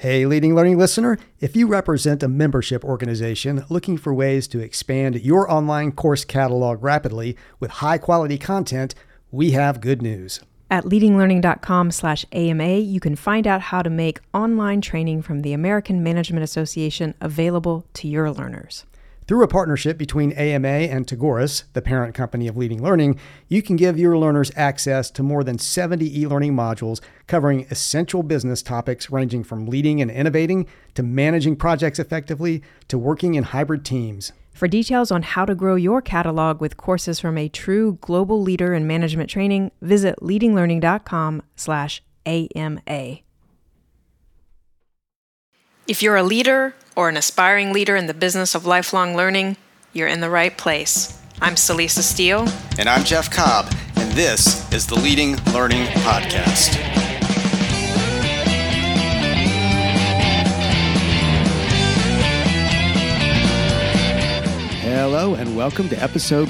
Hey, Leading Learning listener, if you represent a membership organization looking for ways to expand your online course catalog rapidly with high-quality content, we have good news. At leadinglearning.com/AMA, you can find out how to make online training from the American Management Association available to your learners. Through a partnership between AMA and Tagoras, the parent company of Leading Learning, you can give your learners access to more than 70 e-learning modules covering essential business topics ranging from leading and innovating to managing projects effectively to working in hybrid teams. For details on how to grow your catalog with courses from a true global leader in management training, visit leadinglearning.com/AMA. If you're a leader or an aspiring leader in the business of lifelong learning, you're in the right place. I'm Celisa Steele. And I'm Jeff Cobb, and this is the Leading Learning Podcast. Hello, and welcome to episode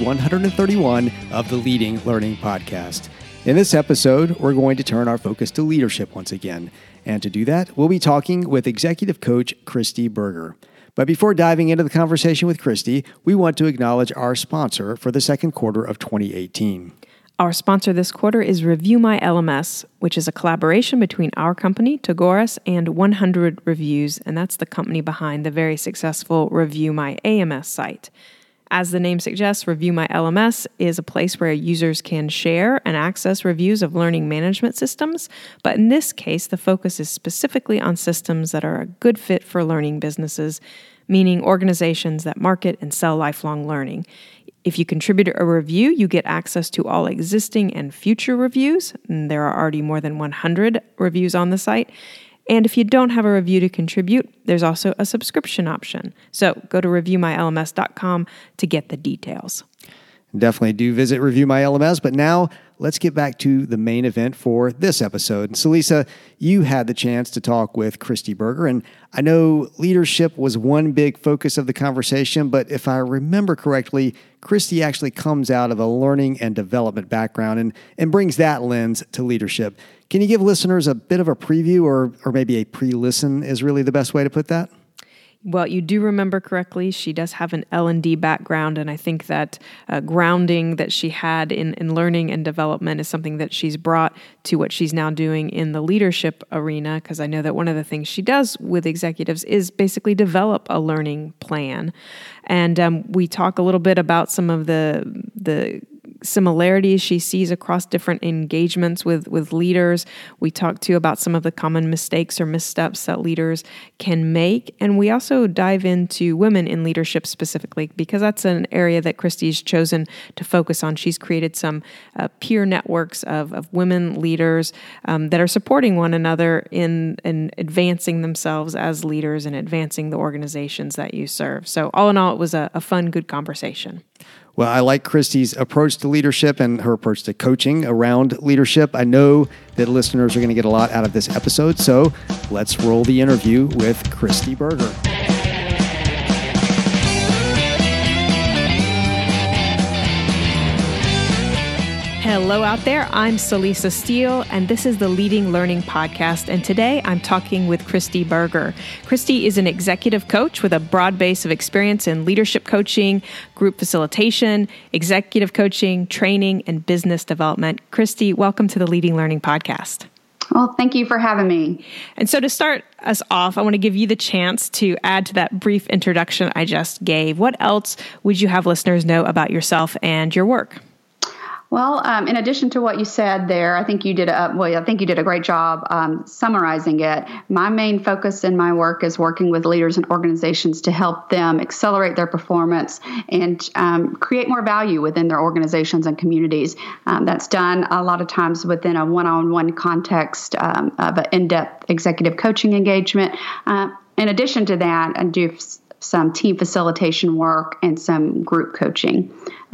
131 of the Leading Learning Podcast. In this episode, we're going to turn our focus to leadership once again. And to do that, we'll be talking with executive coach Kristi Berger. But before diving into the conversation with Kristi, we want to acknowledge our sponsor for the second quarter of 2018. Our sponsor this quarter is Review My LMS, which is a collaboration between our company, Tagoras, and 100 Reviews, and that's the company behind the very successful Review My AMS site. As the name suggests, Review My LMS is a place where users can share and access reviews of learning management systems, but in this case, the focus is specifically on systems that are a good fit for learning businesses, meaning organizations that market and sell lifelong learning. If you contribute a review, you get access to all existing and future reviews, and there are already more than 100 reviews on the site. And if you don't have a review to contribute, there's also a subscription option. So go to reviewmylms.com to get the details. Definitely do visit Review My LMS, but now let's get back to the main event for this episode. And Celisa, you had the chance to talk with Kristi Berger, and I know leadership was one big focus of the conversation, but if I remember correctly, Kristi actually comes out of a learning and development background and brings that lens to leadership. Can you give listeners a bit of a preview or maybe a pre-listen is really the best way to put that? Well, you do remember correctly. She does have an L&D background, and I think that grounding that she had in learning and development is something that she's brought to what she's now doing in the leadership arena, because I know that one of the things she does with executives is basically develop a learning plan. And we talk a little bit about some of the similarities she sees across different engagements with leaders. We talk too about some of the common mistakes or missteps that leaders can make. And we also dive into women in leadership specifically, because that's an area that Kristi's chosen to focus on. She's created some peer networks of women leaders that are supporting one another in advancing themselves as leaders and advancing the organizations that you serve. So all in all, it was a fun, good conversation. Well, I like Kristi's approach to leadership and her approach to coaching around leadership. I know that listeners are going to get a lot out of this episode, so let's roll the interview with Kristi Berger. Hello out there, I'm Celisa Steele, and this is the Leading Learning Podcast, and today I'm talking with Kristi Berger. Kristi is an executive coach with a broad base of experience in leadership coaching, group facilitation, executive coaching, training, and business development. Kristi, welcome to the Leading Learning Podcast. Well, thank you for having me. And so to start us off, I want to give you the chance to add to that brief introduction I just gave. What else would you have listeners know about yourself and your work? Well, in addition to what you said there, I think you did a great job summarizing it. My main focus in my work is working with leaders and organizations to help them accelerate their performance and create more value within their organizations and communities. That's done a lot of times within a one-on-one context of an in-depth executive coaching engagement. In addition to that, I do some team facilitation work and some group coaching.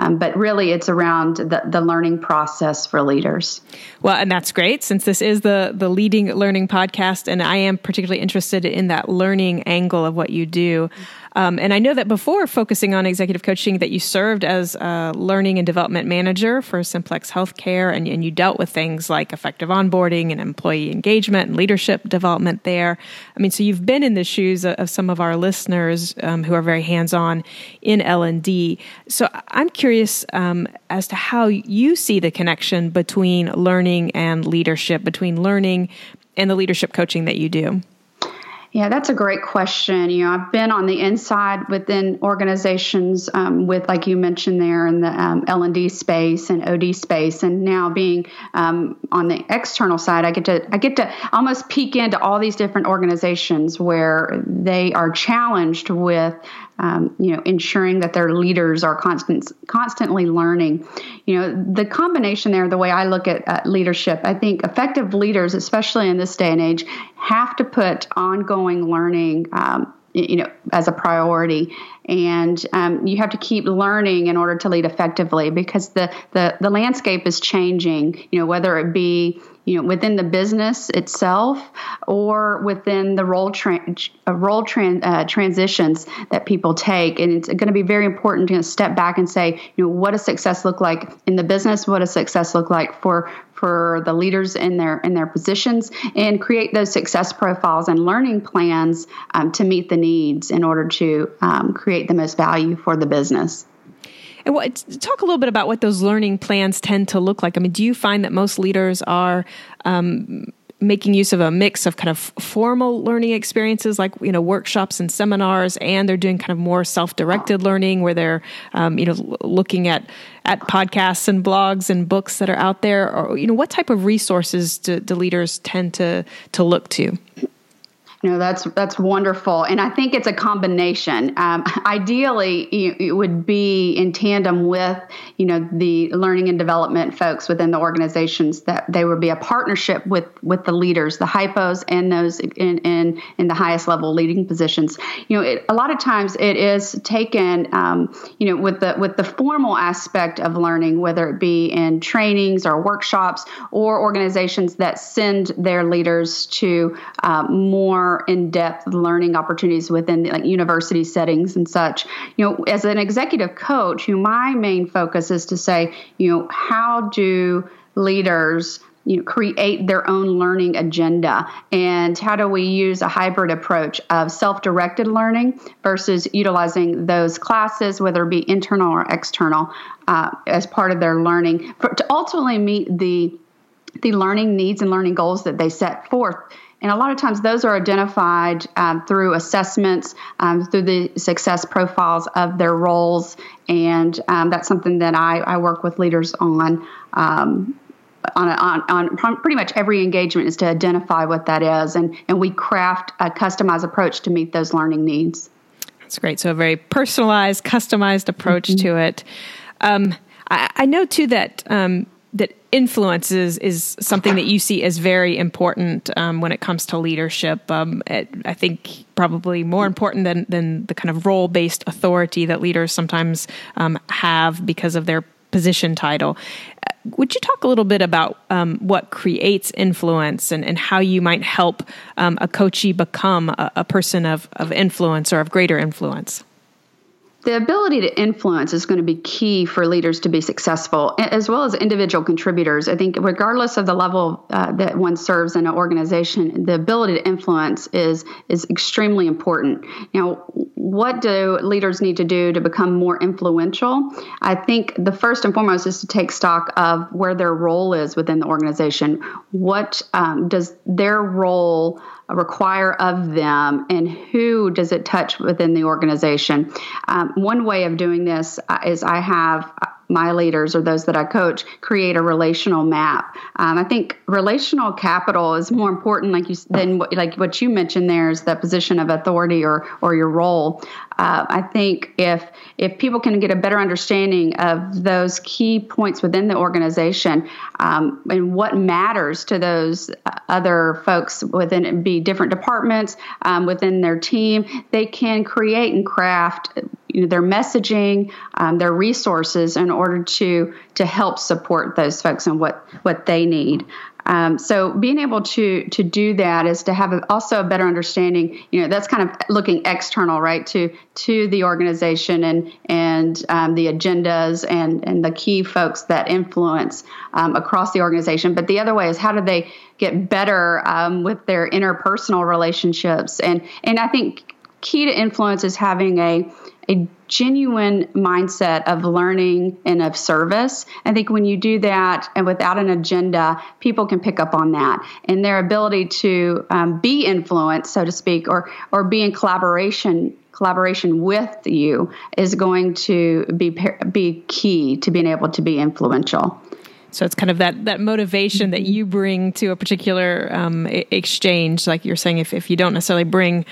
But really, it's around the learning process for leaders. Well, and that's great, since this is the Leading Learning podcast, and I am particularly interested in that learning angle of what you do. And I know that before focusing on executive coaching, that you served as a learning and development manager for Simplex Healthcare, and you dealt with things like effective onboarding and employee engagement and leadership development there. I mean, so you've been in the shoes of some of our listeners who are very hands-on in L&D. So I'm curious as to how you see the connection between learning and leadership, between learning and the leadership coaching that you do. Yeah, that's a great question. I've been on the inside within organizations with, like you mentioned there, in the L&D space and OD space, and now being on the external side, I get to almost peek into all these different organizations where they are challenged with ensuring that their leaders are constantly learning. The combination there, the way I look at leadership, I think effective leaders, especially in this day and age, have to put ongoing learning, as a priority. And you have to keep learning in order to lead effectively, because the landscape is changing, whether it be within the business itself or within the role transitions that people take. And it's going to be very important to step back and say, what does success look like in the business? What does success look like for the leaders in their positions, and create those success profiles and learning plans to meet the needs in order to create the most value for the business. And talk a little bit about what those learning plans tend to look like. I mean, do you find that most leaders are making use of a mix of kind of formal learning experiences like, workshops and seminars, and they're doing kind of more self-directed learning where they're, looking at podcasts and blogs and books that are out there? Or, what type of resources do leaders tend to look to? That's wonderful. And I think it's a combination. Ideally, it would be in tandem with, the learning and development folks within the organizations, that they would be a partnership with the leaders, the hypos, and those in the highest level leading positions. A lot of times it is taken, with the formal aspect of learning, whether it be in trainings or workshops, or organizations that send their leaders to more in-depth learning opportunities within university settings and such. As an executive coach, my main focus is to say, how do leaders create their own learning agenda, and how do we use a hybrid approach of self-directed learning versus utilizing those classes, whether it be internal or external, as part of their learning, to ultimately meet the learning needs and learning goals that they set forth. And a lot of times those are identified through assessments, through the success profiles of their roles. And that's something that I work with leaders on pretty much every engagement, is to identify what that is. And we craft a customized approach to meet those learning needs. That's great. So a very personalized, customized approach to it. I know, too, that that influence is something that you see as very important when it comes to leadership. I think probably more important than the kind of role-based authority that leaders sometimes have because of their position title. Would you talk a little bit about what creates influence and how you might help a coachee become a person of influence or of greater influence? The ability to influence is going to be key for leaders to be successful, as well as individual contributors. I think regardless of the level that one serves in an organization, the ability to influence is extremely important. Now, what do leaders need to do to become more influential? I think the first and foremost is to take stock of where their role is within the organization. What does their role require of them, and who does it touch within the organization? One way of doing this is I have my leaders, or those that I coach, create a relational map. I think relational capital is more important, than what you mentioned there, is the position of authority or your role. I think if people can get a better understanding of those key points within the organization, and what matters to those other folks within, be different departments within their team, they can create and craft their messaging, their resources in order to help support those folks and what they need. So being able to do that is to have also a better understanding. That's kind of looking external, right, to the organization and the agendas and the key folks that influence across the organization. But the other way is, how do they get better with their interpersonal relationships? And I think key to influence is having a genuine mindset of learning and of service. I think when you do that and without an agenda, people can pick up on that, and their ability to be influenced, so to speak, or be in collaboration with you is going to be key to being able to be influential. So it's kind of that motivation that you bring to a particular exchange, like you're saying, if you don't necessarily bring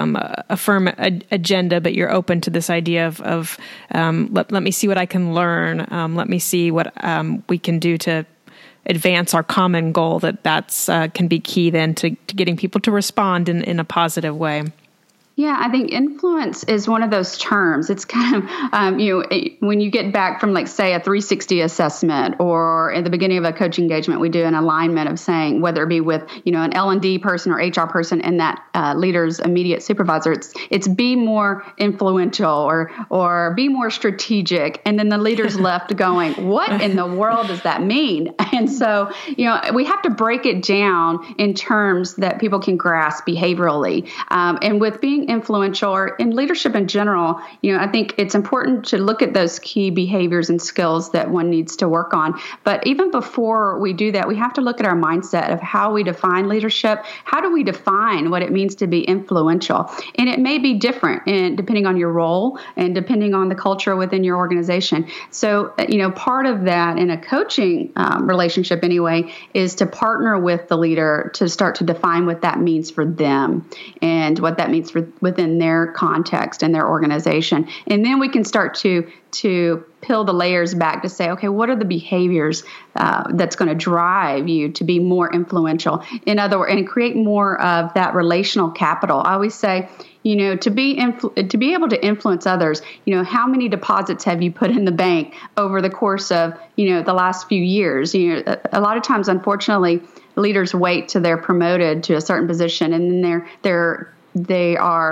a firm agenda, but you're open to this idea of let me see what I can learn, let me see what we can do to advance our common goal, that's can be key then to getting people to respond in a positive way. Yeah, I think influence is one of those terms. It's kind of, when you get back from, like, say, a 360 assessment, or at the beginning of a coach engagement, we do an alignment of saying, whether it be with, an L&D person or HR person and that leader's immediate supervisor, it's be more influential or be more strategic. And then the leader's left going, what in the world does that mean? And so, we have to break it down in terms that people can grasp behaviorally. And with being influential, or in leadership in general, I think it's important to look at those key behaviors and skills that one needs to work on. But even before we do that, we have to look at our mindset of how we define leadership. How do we define what it means to be influential? And it may be different depending on your role and depending on the culture within your organization. So, part of that in a coaching relationship anyway is to partner with the leader to start to define what that means for them and what that means within their context and their organization. And then we can start to peel the layers back to say, okay, what are the behaviors that's going to drive you to be more influential? In other words, and create more of that relational capital. I always say, to be able to influence others, how many deposits have you put in the bank over the course of, the last few years? A lot of times, unfortunately, leaders wait till they're promoted to a certain position, and then they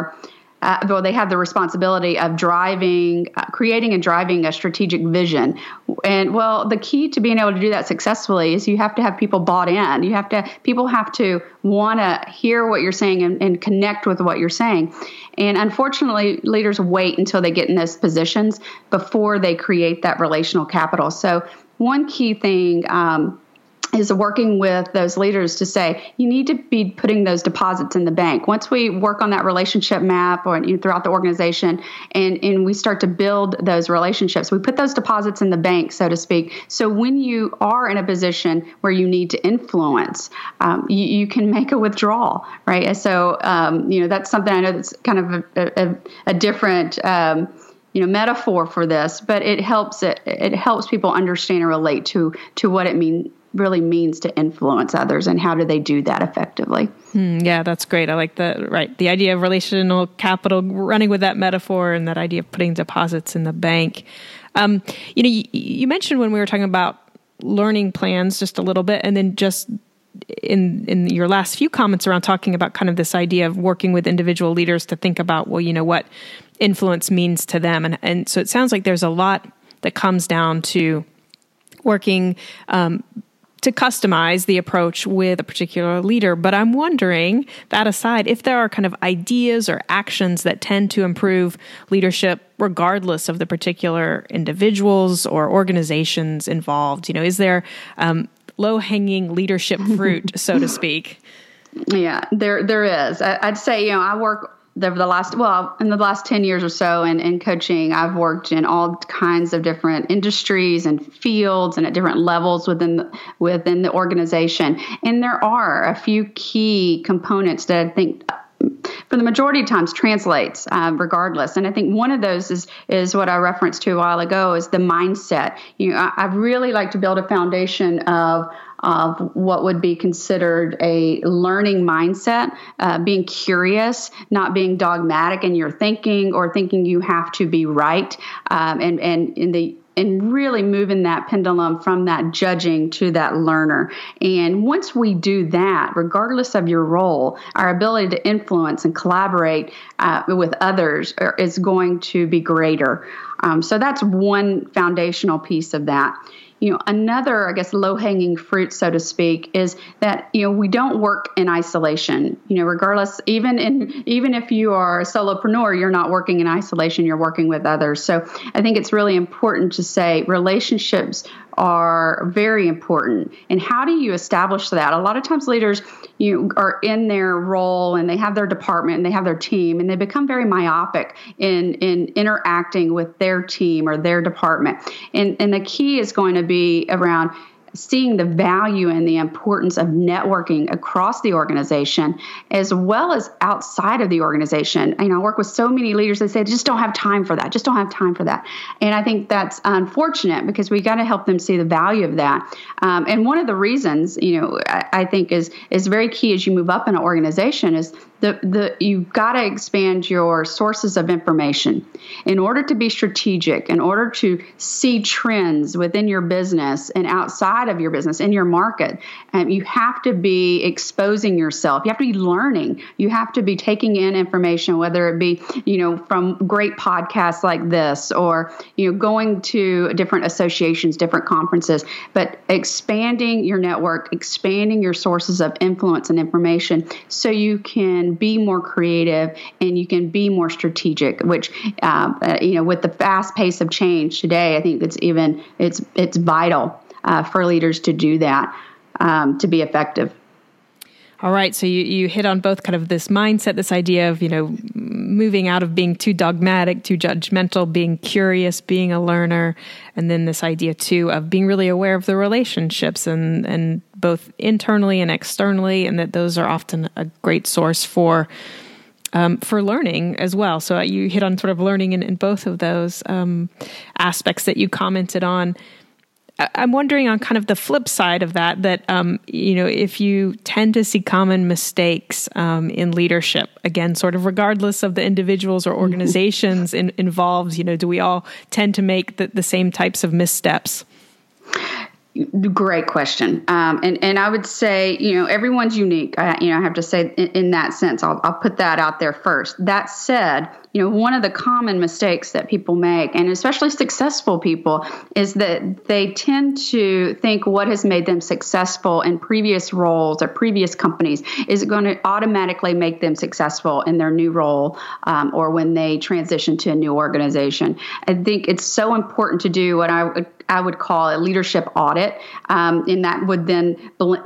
have the responsibility of creating and driving a strategic vision. And the key to being able to do that successfully is you have to have people bought in. People have to want to hear what you're saying and connect with what you're saying. And unfortunately, leaders wait until they get in those positions before they create that relational capital. So one key thing is working with those leaders to say, you need to be putting those deposits in the bank. Once we work on that relationship map or throughout the organization and we start to build those relationships, we put those deposits in the bank, so to speak. So when you are in a position where you need to influence, you can make a withdrawal, right? And so, that's something I know that's kind of a different metaphor for this, but it helps people understand and relate to what it really means to influence others, and how do they do that effectively. Yeah, that's great. I like the idea of relational capital, running with that metaphor, and that idea of putting deposits in the bank. You mentioned when we were talking about learning plans just a little bit, and then just in your last few comments around talking about kind of this idea of working with individual leaders to think about, what influence means to them. And so it sounds like there's a lot that comes down to working to customize the approach with a particular leader. But I'm wondering, that aside, if there are kind of ideas or actions that tend to improve leadership regardless of the particular individuals or organizations involved. Is there low-hanging leadership fruit, so to speak? Yeah, there is. I'd say, I work in the last 10 years or so in coaching, I've worked in all kinds of different industries and fields and at different levels within the organization. And there are a few key components that I think for the majority of times translates regardless. And I think one of those is what I referenced to a while ago, is the mindset. I really like to build a foundation of of what would be considered a learning mindset, being curious, not being dogmatic in your thinking or thinking you have to be right, and really moving that pendulum from that judging to that learner. And once we do that, regardless of your role, our ability to influence and collaborate with others is going to be greater. So that's one foundational piece of that. Another, I guess, low-hanging fruit, so to speak, is that, we don't work in isolation. Regardless, even if you are a solopreneur, you're not working in isolation, you're working with others. So I think it's really important to say relationships are very important. And how do you establish that? A lot of times leaders are in their role and they have their department and they have their team and they become very myopic in interacting with their team or their department. And the key is going to be around seeing the value and the importance of networking across the organization as well as outside of the organization. I work with so many leaders that say, just don't have time for that. Just don't have time for that. And I think that's unfortunate because we got to help them see the value of that. And one of the reasons, I think is very key as you move up in an organization is you've got to expand your sources of information in order to be strategic, in order to see trends within your business and outside of your business in your market. You have to be exposing yourself. You have to be learning. You have to be taking in information, whether it be, from great podcasts like this or, going to different associations, different conferences, but expanding your network, expanding your sources of influence and information so you can be more creative and you can be more strategic, which, with the fast pace of change today, I think it's vital for leaders to do that, to be effective. All right. So you hit on both kind of this mindset, this idea of, moving out of being too dogmatic, too judgmental, being curious, being a learner, and then this idea too of being really aware of the relationships and both internally and externally, and that those are often a great source for learning as well. So you hit on sort of learning in both of those aspects that you commented on. I'm wondering on kind of the flip side of that, if you tend to see common mistakes in leadership, again, sort of regardless of the individuals or organizations involved, do we all tend to make the same types of missteps? Great question. And I would say, everyone's unique. I have to say in that sense, I'll put that out there first. That said, one of the common mistakes that people make, and especially successful people, is that they tend to think what has made them successful in previous roles or previous companies is going to automatically make them successful in their new role or when they transition to a new organization. I think it's so important to do what I would call a leadership audit, and that would then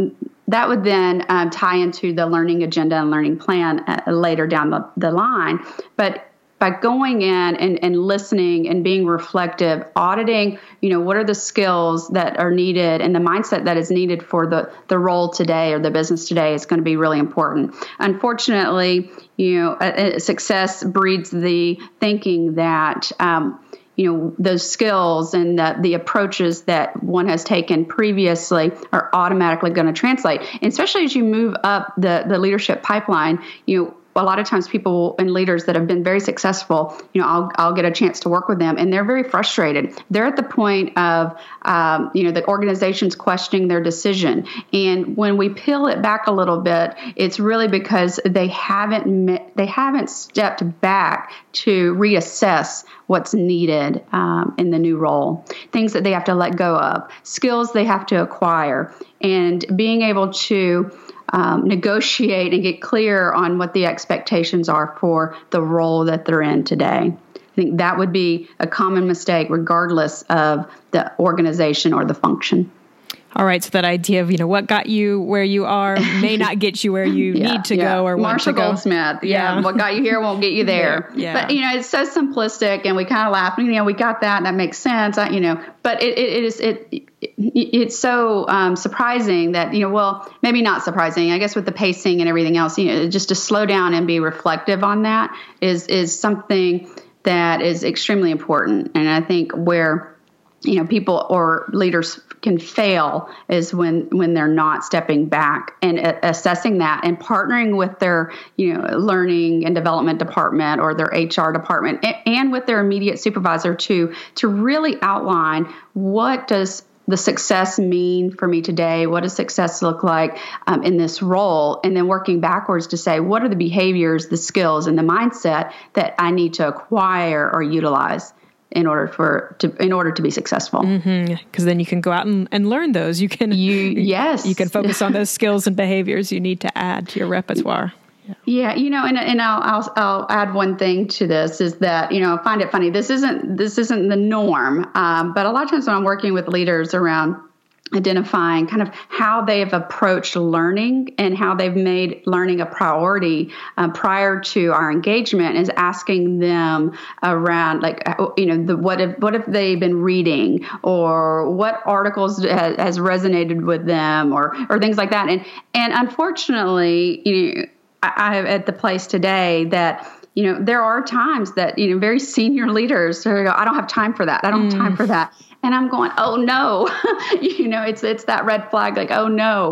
tie into the learning agenda and learning plan later down the line. But by going in and listening and being reflective, auditing, what are the skills that are needed and the mindset that is needed for the role today or the business today is going to be really important. Unfortunately, success breeds the thinking that those skills and the approaches that one has taken previously are automatically going to translate. And especially as you move up the leadership pipeline, a lot of times people and leaders that have been very successful, I'll get a chance to work with them and they're very frustrated. They're at the point of, the organization's questioning their decision. And when we peel it back a little bit, it's really because they haven't stepped back to reassess what's needed in the new role, things that they have to let go of, skills they have to acquire, and being able to negotiate and get clear on what the expectations are for the role that they're in today. I think that would be a common mistake regardless of the organization or the function. All right. So that idea of, what got you where you are may not get you where you need to go or want to go. Marshall Goldsmith. Yeah. What got you here won't get you there. Yeah. But, it's so simplistic and we kind of laugh, we got that and that makes sense. But it's so surprising that, maybe not surprising, I guess with the pacing and everything else, just to slow down and be reflective on that is something that is extremely important. And I think where people or leaders can fail is when they're not stepping back and assessing that and partnering with their, learning and development department or their HR department and with their immediate supervisor to really outline what does the success mean for me today? What does success look like in this role? And then working backwards to say, what are the behaviors, the skills, and the mindset that I need to acquire or utilize in order to be successful? Because then you can go out and learn those. You can focus on those skills and behaviors you need to add to your repertoire. Yeah, and I'll add one thing to this is that, I find it funny. This isn't the norm, but a lot of times when I'm working with leaders around identifying kind of how they have approached learning and how they've made learning a priority prior to our engagement is asking them around what have they been reading or what articles has resonated with them or things like that. And unfortunately, I'm at the place today that, there are times that, very senior leaders go, I don't have time for that. I don't have time for that. And I'm going, oh no, it's that red flag. Like, oh no,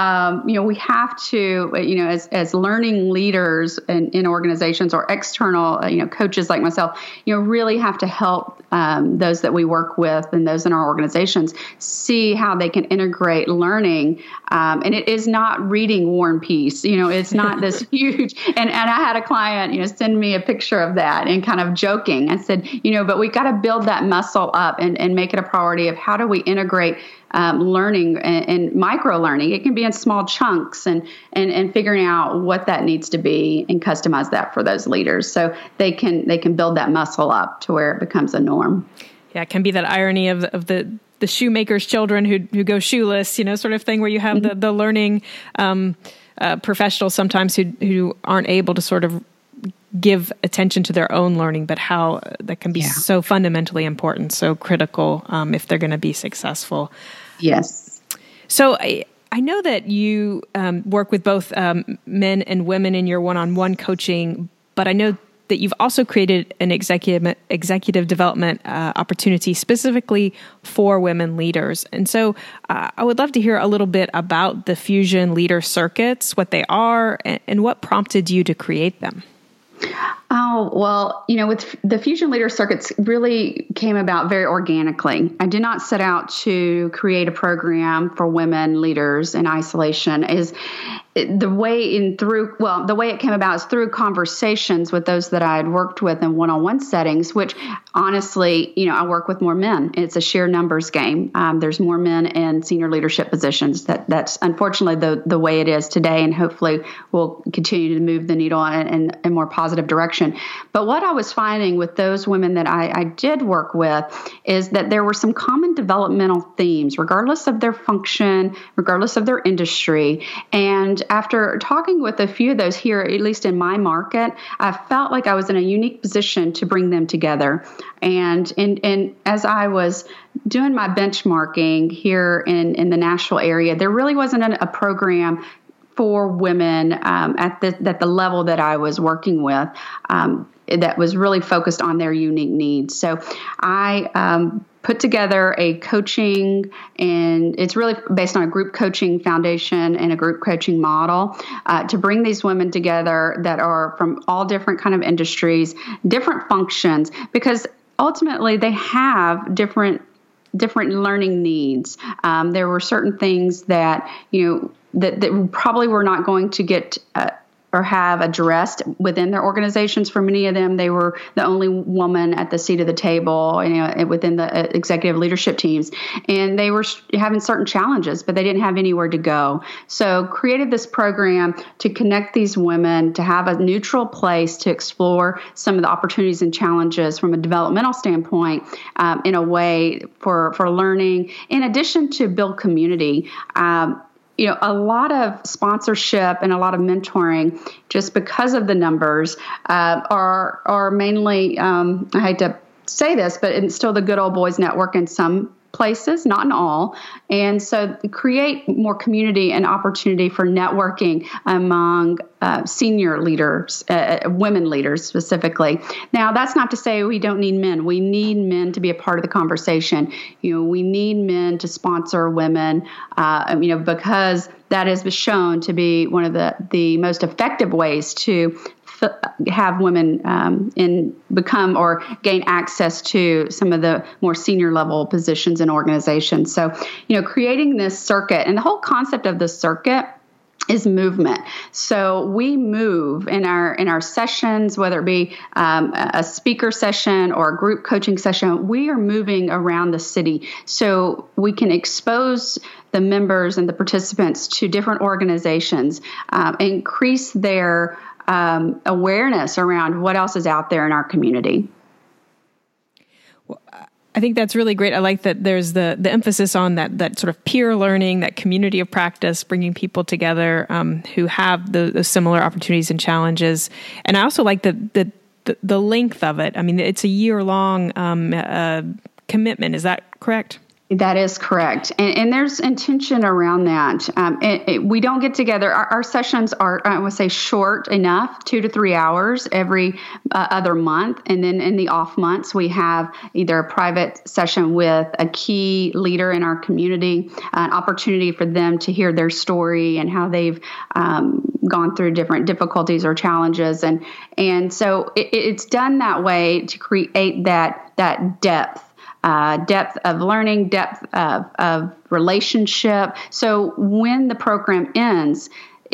we have to, as learning leaders in organizations or external, coaches like myself, really have to help those that we work with and those in our organizations see how they can integrate learning. And it is not reading War and Peace. It's not this huge. And I had a client, send me a picture of that and kind of joking. I said, but we got to build that muscle up and make it a priority of how do we integrate learning and micro learning. It can be in small chunks and figuring out what that needs to be and customize that for those leaders so they can build that muscle up to where it becomes a norm. Yeah, it can be that irony of the shoemaker's children who go shoeless, sort of thing where you have the learning professionals sometimes who aren't able to sort of give attention to their own learning, but how that can be so fundamentally important, so critical if they're going to be successful. Yes. So I know that you work with both men and women in your one-on-one coaching, but I know that you've also created an executive development opportunity specifically for women leaders. And so I would love to hear a little bit about the Fusion Leader Circuits, what they are, and what prompted you to create them. Oh, well, with the Fusion Leader Circuits really came about very organically. I did not set out to create a program for women leaders in isolation. The way it came about is through conversations with those that I had worked with in one-on-one settings, which honestly, I work with more men. It's a sheer numbers game. There's more men in senior leadership positions. That's unfortunately the way it is today, and hopefully we'll continue to move the needle in a more positive direction. But what I was finding with those women that I did work with is that there were some common developmental themes, regardless of their function, regardless of their industry. And after talking with a few of those here, at least in my market, I felt like I was in a unique position to bring them together. And as I was doing my benchmarking here in the Nashville area, there really wasn't a program for women at the level that I was working with that was really focused on their unique needs. So I put together a coaching, and it's really based on a group coaching foundation and a group coaching model to bring these women together that are from all different kind of industries, different functions, because ultimately they have different learning needs. There were certain things that, that probably were not going to get or have addressed within their organizations. For many of them, they were the only woman at the seat of the table, within the executive leadership teams. And they were having certain challenges, but they didn't have anywhere to go. So created this program to connect these women, to have a neutral place to explore some of the opportunities and challenges from a developmental standpoint, in a way for learning, in addition to build community. A lot of sponsorship and a lot of mentoring, just because of the numbers, are mainly, I hate to say this, but it's still the good old boys network in some places, not in all. And so create more community and opportunity for networking among senior leaders, women leaders specifically. Now, that's not to say we don't need men. We need men to be a part of the conversation. We need men to sponsor women, because that has shown to be one of the most effective ways to have women become or gain access to some of the more senior level positions in organizations. So, creating this circuit, and the whole concept of the circuit is movement. So we move in our sessions, whether it be a speaker session or a group coaching session, we are moving around the city so we can expose the members and the participants to different organizations, increase their awareness around what else is out there in our community. Well, I think that's really great. I like that there's the emphasis on that sort of peer learning, that community of practice, bringing people together who have those similar opportunities and challenges. And I also like the length of it. I mean, it's a year-long commitment. Is that correct? That is correct. And there's intention around that. We don't get together. Our sessions are, I would say, short enough, 2 to 3 hours every other month. And then in the off months, we have either a private session with a key leader in our community, an opportunity for them to hear their story and how they've gone through different difficulties or challenges. And so it's done that way to create that depth of learning, depth of relationship. So when the program ends,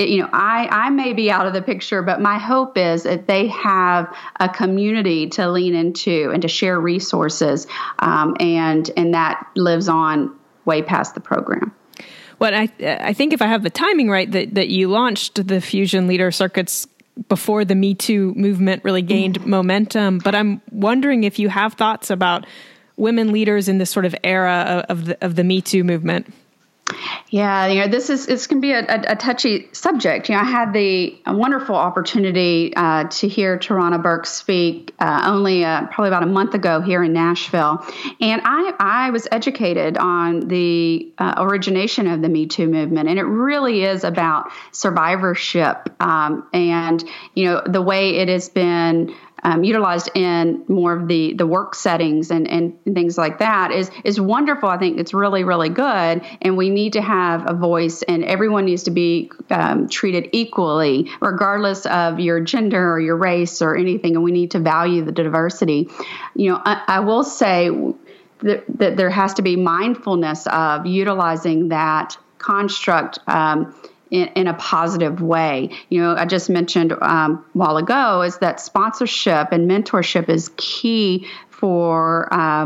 I may be out of the picture, but my hope is that they have a community to lean into and to share resources, and that lives on way past the program. Well, I think if I have the timing right, that you launched the Fusion Leader Circuits before the Me Too movement really gained momentum. But I'm wondering if you have thoughts about women leaders in this sort of era of the Me Too movement. Yeah, this can be a touchy subject. I had the wonderful opportunity to hear Tarana Burke speak only probably about a month ago here in Nashville, and I was educated on the origination of the Me Too movement, and it really is about survivorship, and the way it has been utilized in more of the work settings and things like that is wonderful. I think it's really, really good. And we need to have a voice, and everyone needs to be treated equally, regardless of your gender or your race or anything. And we need to value the diversity. I will say that there has to be mindfulness of utilizing that construct in a positive way. I just mentioned a while ago is that sponsorship and mentorship is key for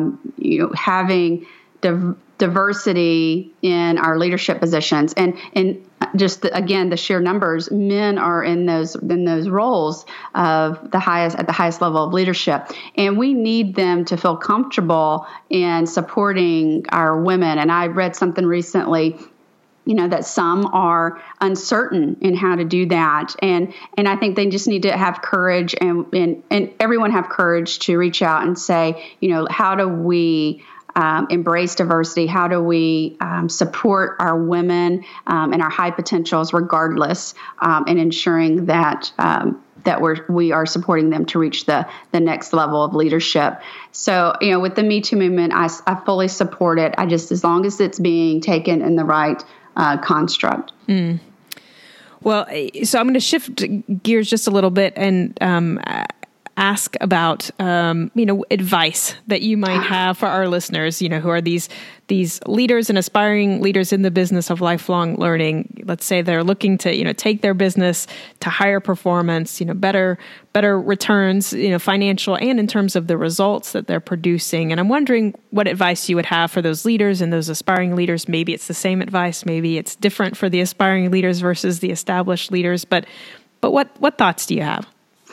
having diversity in our leadership positions, and just again the sheer numbers. Men are in those roles at the highest level of leadership, and we need them to feel comfortable in supporting our women. And I read something recently, that some are uncertain in how to do that. And I think they just need to have courage and everyone have courage to reach out and say, how do we embrace diversity? How do we support our women and our high potentials regardless, and ensuring that we are supporting them to reach the next level of leadership. So, with the Me Too movement, I fully support it. As long as it's being taken in the right construct. Mm. Well, so I'm going to shift gears just a little bit and ask about advice that you might have for our listeners, who are these leaders and aspiring leaders in the business of lifelong learning. Let's say they're looking to take their business to higher performance, better returns, financial and in terms of the results that they're producing. And I'm wondering what advice you would have for those leaders and those aspiring leaders. Maybe it's the same advice, maybe it's different for the aspiring leaders versus the established leaders. But what thoughts do you have?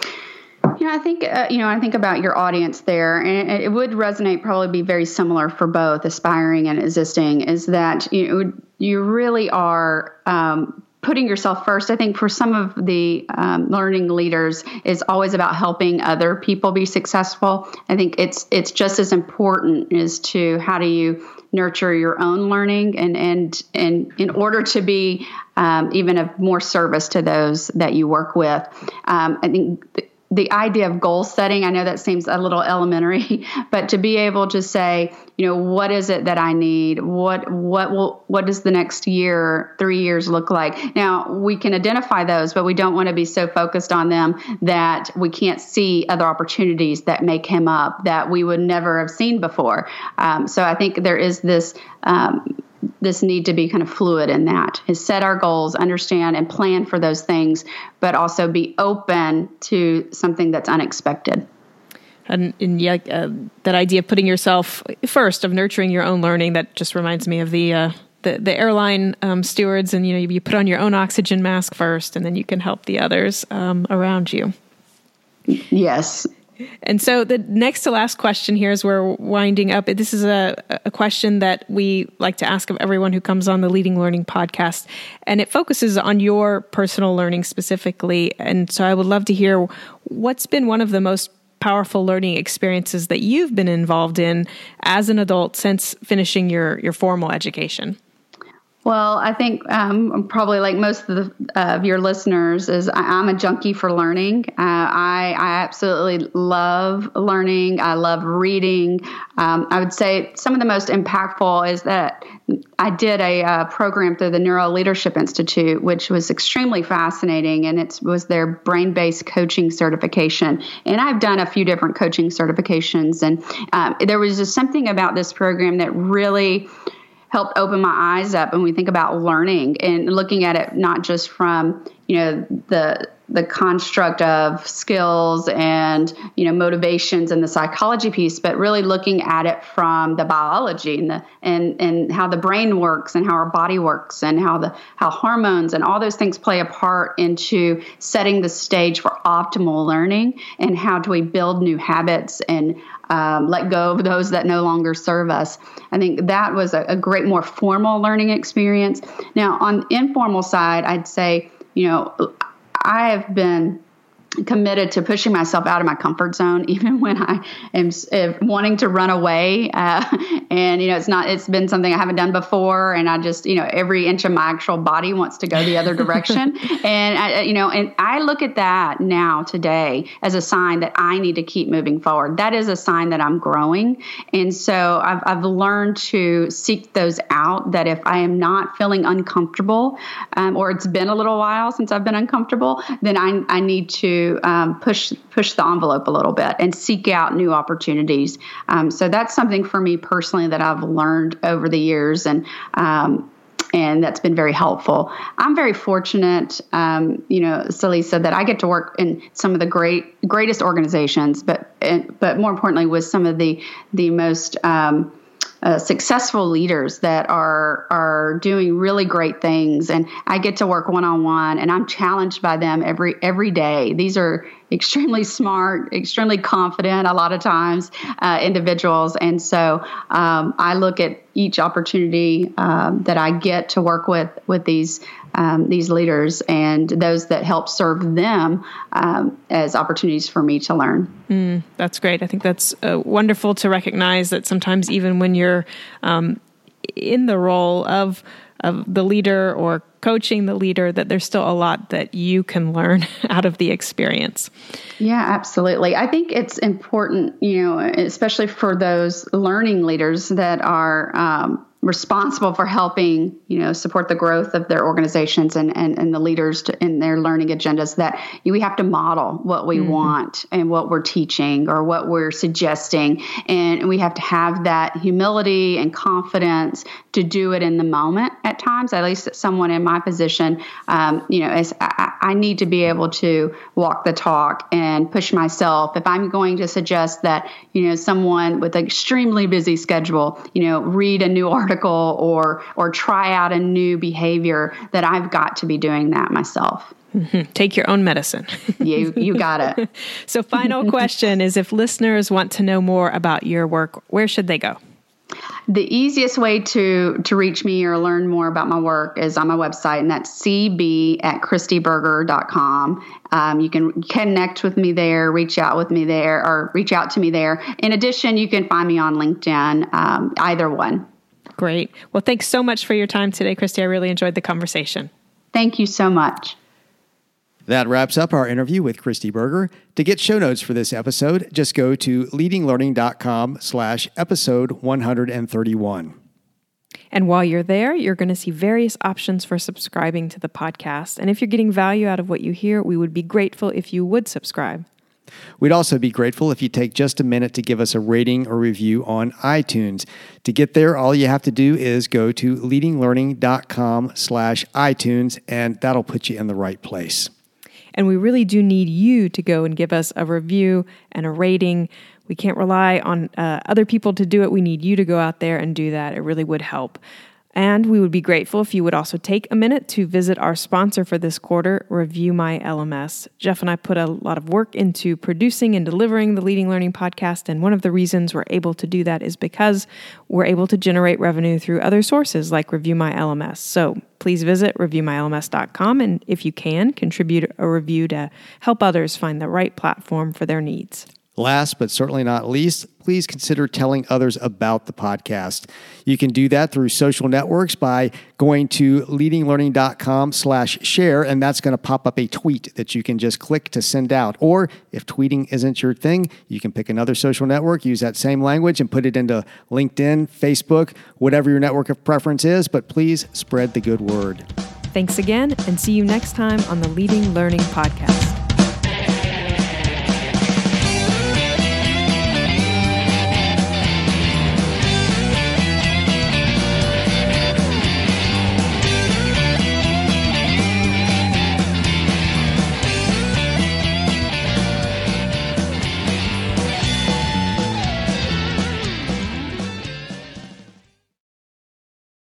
I think about your audience there, and it would resonate, probably be very similar for both aspiring and existing, is that you really are putting yourself first, I think for some of the learning leaders is always about helping other people be successful. I think it's just as important as to how do you nurture your own learning and in order to be even of more service to those that you work with. I think the idea of goal setting, I know that seems a little elementary, but to be able to say, what is it that I need? What does the next year, 3 years look like? Now, we can identify those, but we don't want to be so focused on them that we can't see other opportunities that may come up that we would never have seen before. So I think there is this need to be kind of fluid in that, is set our goals, understand and plan for those things, but also be open to something that's unexpected. And that idea of putting yourself first, of nurturing your own learning, that just reminds me of the airline stewards, and you put on your own oxygen mask first, and then you can help the others around you. Yes. And so the next to last question here, as we're winding up, this is a question that we like to ask of everyone who comes on the Leading Learning podcast, and it focuses on your personal learning specifically. And so I would love to hear what's been one of the most powerful learning experiences that you've been involved in as an adult since finishing your formal education. Well, I think probably like most of your listeners, is I'm a junkie for learning. I absolutely love learning. I love reading. I would say some of the most impactful is that I did a program through the Neuro Leadership Institute, which was extremely fascinating, and it was their brain-based coaching certification. And I've done a few different coaching certifications, and there was just something about this program that really helped open my eyes up when we think about learning and looking at it not just from, the construct of skills and, motivations and the psychology piece, but really looking at it from the biology and how the brain works and how our body works and how hormones and all those things play a part into setting the stage for optimal learning, and how do we build new habits and let go of those that no longer serve us. I think that was a great, more formal learning experience. Now, on the informal side, I'd say, I have been committed to pushing myself out of my comfort zone, even when I am wanting to run away. And, it's been something I haven't done before. And I just, every inch of my actual body wants to go the other direction. And I look at that now today as a sign that I need to keep moving forward. That is a sign that I'm growing. And so I've learned to seek those out, that if I am not feeling uncomfortable, or it's been a little while since I've been uncomfortable, then I need to push the envelope a little bit and seek out new opportunities. So that's something for me personally that I've learned over the years, and that's been very helpful. I'm very fortunate, Celisa, that I get to work in some of the greatest organizations, but more importantly, with some of the most successful leaders that are doing really great things, and I get to work one-on-one, and I'm challenged by them every day. These are extremely smart, extremely confident, a lot of times, individuals, and so I look at each opportunity that I get to work with these leaders and those that help serve them as opportunities for me to learn. That's great. I think that's wonderful to recognize that sometimes even when you're in the role of the leader or coaching the leader, that there's still a lot that you can learn out of the experience. Yeah, absolutely. I think it's important, especially for those learning leaders that are responsible for helping, support the growth of their organizations and the leaders in their learning agendas, that we have to model what we want and what we're teaching or what we're suggesting. And we have to have that humility and confidence to do it in the moment at times, at least someone in my position, as I need to be able to walk the talk and push myself. If I'm going to suggest that, someone with an extremely busy schedule, read a new article or try out a new behavior, that I've got to be doing that myself. Take your own medicine. You got it. So final question is, if listeners want to know more about your work, where should they go? The easiest way to reach me or learn more about my work is on my website, and that's cb@christyberger.com. You can connect with me there, reach out to me there. In addition, you can find me on LinkedIn, either one. Great. Well, thanks so much for your time today, Christy. I really enjoyed the conversation. Thank you so much. That wraps up our interview with Christy Berger. To get show notes for this episode, just go to leadinglearning.com/episode 131. And while you're there, you're going to see various options for subscribing to the podcast. And if you're getting value out of what you hear, we would be grateful if you would subscribe. We'd also be grateful if you take just a minute to give us a rating or review on iTunes. To get there, all you have to do is go to leadinglearning.com/iTunes, and that'll put you in the right place. And we really do need you to go and give us a review and a rating. We can't rely on other people to do it. We need you to go out there and do that. It really would help. And we would be grateful if you would also take a minute to visit our sponsor for this quarter, Review My LMS. Jeff and I put a lot of work into producing and delivering the Leading Learning podcast, and one of the reasons we're able to do that is because we're able to generate revenue through other sources like Review My LMS. So please visit reviewmylms.com, and if you can, contribute a review to help others find the right platform for their needs. Last but certainly not least, please consider telling others about the podcast. You can do that through social networks by going to leadinglearning.com/share, and that's going to pop up a tweet that you can just click to send out. Or if tweeting isn't your thing, you can pick another social network, use that same language, and put it into LinkedIn, Facebook, whatever your network of preference is, but please spread the good word. Thanks again, and see you next time on the Leading Learning podcast.